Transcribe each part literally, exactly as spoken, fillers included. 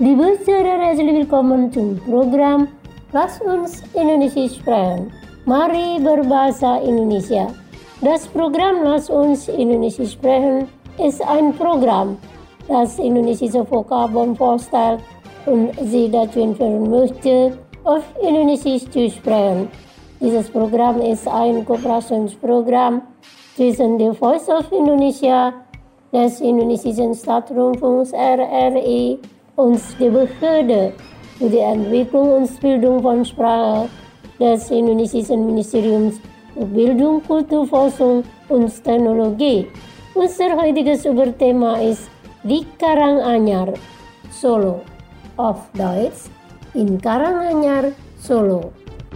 Liebe Zuhörer, herzlich willkommen zum Programm Lass uns Indonesisch sprechen. Mari berbahasa Indonesia. Das Programm Lass uns Indonesisch sprechen ist ein Programm, das indonesische Vokabeln vorstellt und Sie dazu informieren möchte, auf Indonesisch zu sprechen. Dieses Programm ist ein Kooperationsprogramm zwischen der Voice of Indonesia, des indonesischen Staatsrundfunks R R I und der Behörde für die Entwicklung und Bildung von Sprache des indonesischen Ministeriums für Bildung, Kulturforschung und Technologie. Unser heutiges Überthema ist di Karanganyar, Solo, auf Deutsch in Karanganyar, Solo.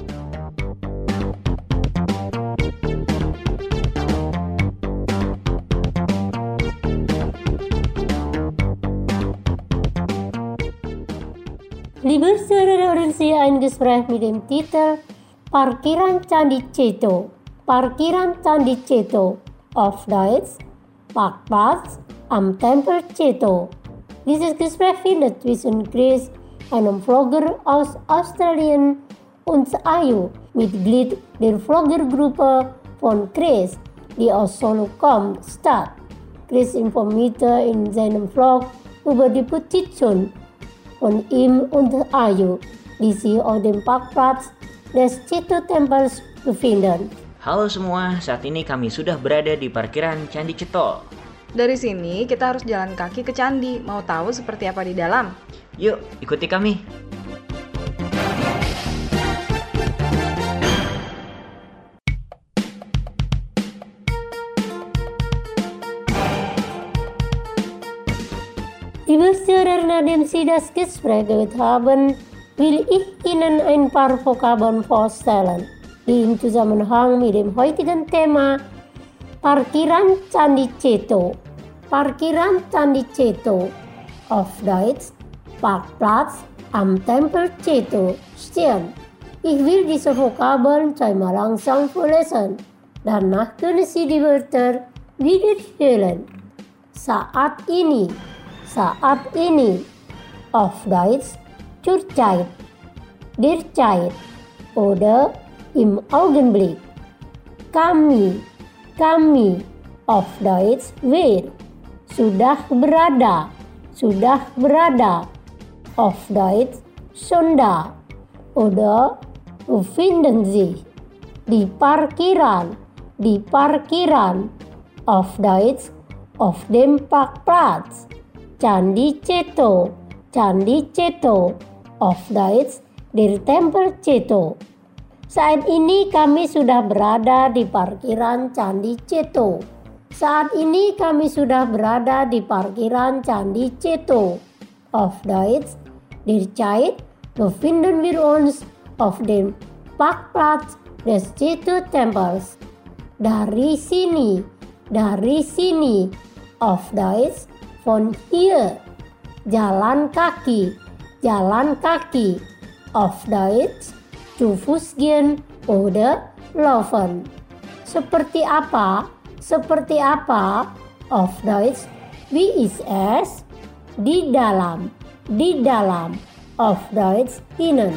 Liebe Zuhörer, hören Sie ein Gespräch mit dem Titel Parkiran Candi Ceto. Parkiran Candi Ceto, auf Deutsch Parkplatz am Tempel Ceto. Dieses Gespräch findet zwischen Chris, einem Vlogger aus Australien, und Ayu, Mitglied der Vloggergruppe von Chris, die aus Solo kommt, statt. Chris informierte in seinem Vlog über die Petition von ihm und Ayu, die sich auf dem Parkplatz des Ceto-Tempels befinden. Halo semua, saat ini kami sudah berada di parkiran Candi Ceto. Dari sini kita harus jalan kaki ke candi. Mau tahu seperti apa di dalam? Yuk, ikuti kami. Liebe Zuhörer, nachdem Sie das Gespräch gehört haben, will ich Ihnen ein paar Vokabeln vorstellen, die im Zusammenhang mit dem heutigen Thema Parkiran Candi Ceto. Parkiran Candi Ceto, auf Deutsch Parkplatz am Tempel Ceto, stehen. Ich will diese Vokabeln zweimal langsam vorlesen. Danach können Sie die Wörter wiederholen. Saat ini, saat ini, auf Deutsch zurzeit, derzeit oder im Augenblick. Kami, kami, auf Deutsch wir, sudah berada, sudah berada, auf Deutsch Sonda oder befinden sich, di Parkiran, di Parkiran, auf Deutsch auf dem Parkplatz. Candi Ceto, Candi Ceto, auf Deutsch der Tempel Ceto. Saat ini kami sudah berada di parkiran Candi Ceto. Saat ini kami sudah berada di parkiran Candi Ceto. Auf Deutsch, derzeit befinden wir uns auf dem Parkplatz des Ceto-Tempels. Dari sini, dari sini, auf Deutsch von hier, jalan kaki, jalan kaki, auf Deutsch zu Fuß gehen oder laufen. Seperti apa? Seperti apa? Auf Deutsch, wie ist es? Di dalam, di dalam, auf Deutsch innen.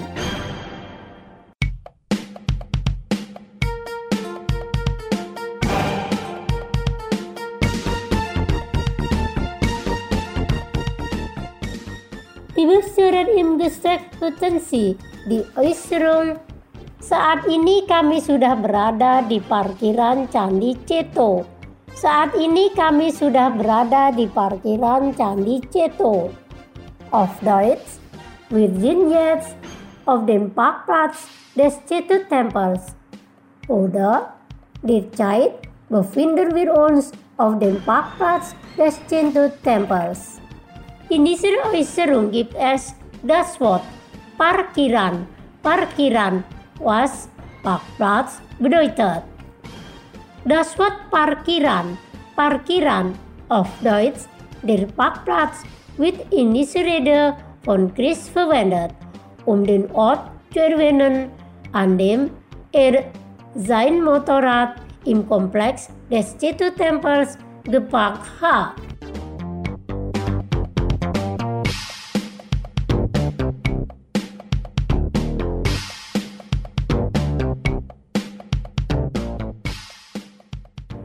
Liebe Zuhörer, im Gespräch Potensi di Äußerung, saat ini kami sudah berada di parkiran Candi Ceto. Saat ini kami sudah berada di parkiran Candi Ceto. Auf Deutsch, wir sind jetzt auf dem Parkplatz des Ceto-Tempels. Oder derzeit befinden wir uns auf dem Parkplatz des Ceto-Tempels. In dieser Äußerung gibt es das Wort Parkiran. Parkiran, was Parkplatz bedeutet. Das Wort Parkiran, Parkiran, auf Deutsch der Parkplatz, wird in dieser Rede von Chris verwendet, um den Ort zu erwähnen, an dem er sein Motorrad im Komplex des Ceto-Tempels geparkt hat.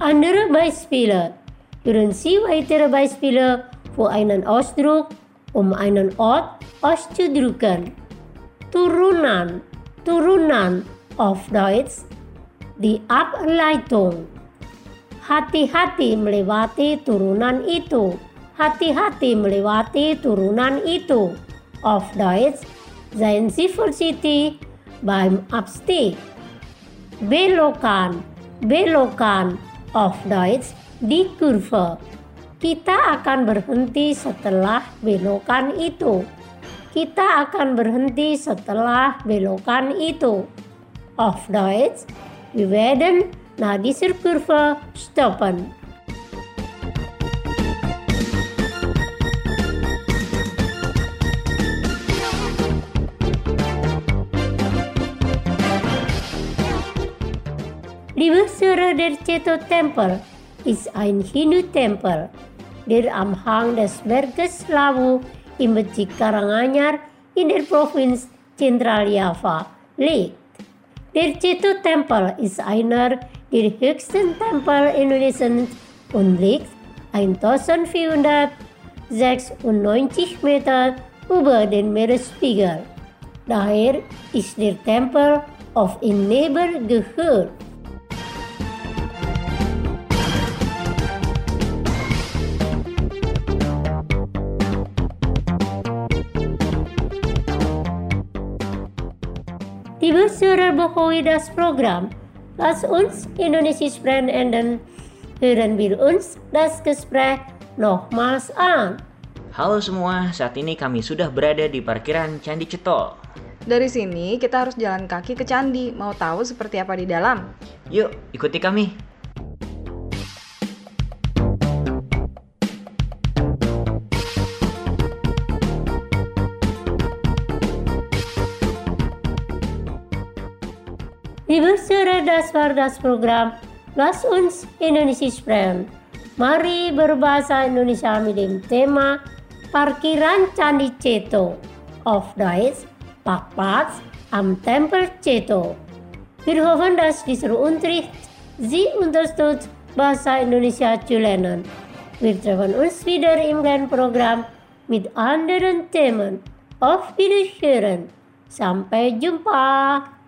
Andere Beispiele. Hören Sie weitere Beispiele für einen Ausdruck, um einen Ort auszudrücken. Turunan, Turunan auf Deutsch, die Ableitung. Hati-hati melewati turunan itu. Hati-hati melewati turunan itu. Auf Deutsch, seien Sie vorsichtig beim Abstieg. Belokan, belokan. Auf Deutsch, die Kurve. Kita akan berhenti setelah belokan itu. Kita akan berhenti setelah belokan itu. Auf Deutsch, wir werden nach dieser Kurve stoppen. Die Wurzeln der Ceto-Tempel ist ein Hindu-Tempel, der am Hang des Berges Lawu im Bezirk Karanganyar in der Provinz Zentraljava liegt. Der Ceto-Tempel ist einer der höchsten Tempel Indonesiens und liegt eintausendvierhundertsechsundneunzig Meter über den Meeresspiegel. Daher ist der Tempel auf ihn Neber gehört. Liebe Zuhörer, bevor wir das Programm Lass uns Indonesisch beenden, hören wir uns das Gespräch nochmals an. Halo semua, saat ini kami sudah berada di parkiran Candi Ceto. Dari sini kita harus jalan kaki ke candi. Mau tahu seperti apa di dalam? Yuk, ikuti kami. Liebe Zuhörer, das war das Programm Lass uns Indonesisch sprechen. Mari berbahasa Indonesia mit dem Thema Parkiran Candi Ceto. Auf Deutsch, Parkplatz am Tempel Ceto. Wir hoffen, dass dieser Unterricht Sie unterstützt, Bahasa Indonesia zu lernen. Wir treffen uns wieder im Lernprogramm mit anderen Themen. Auf Wiederhören. Sampai jumpa.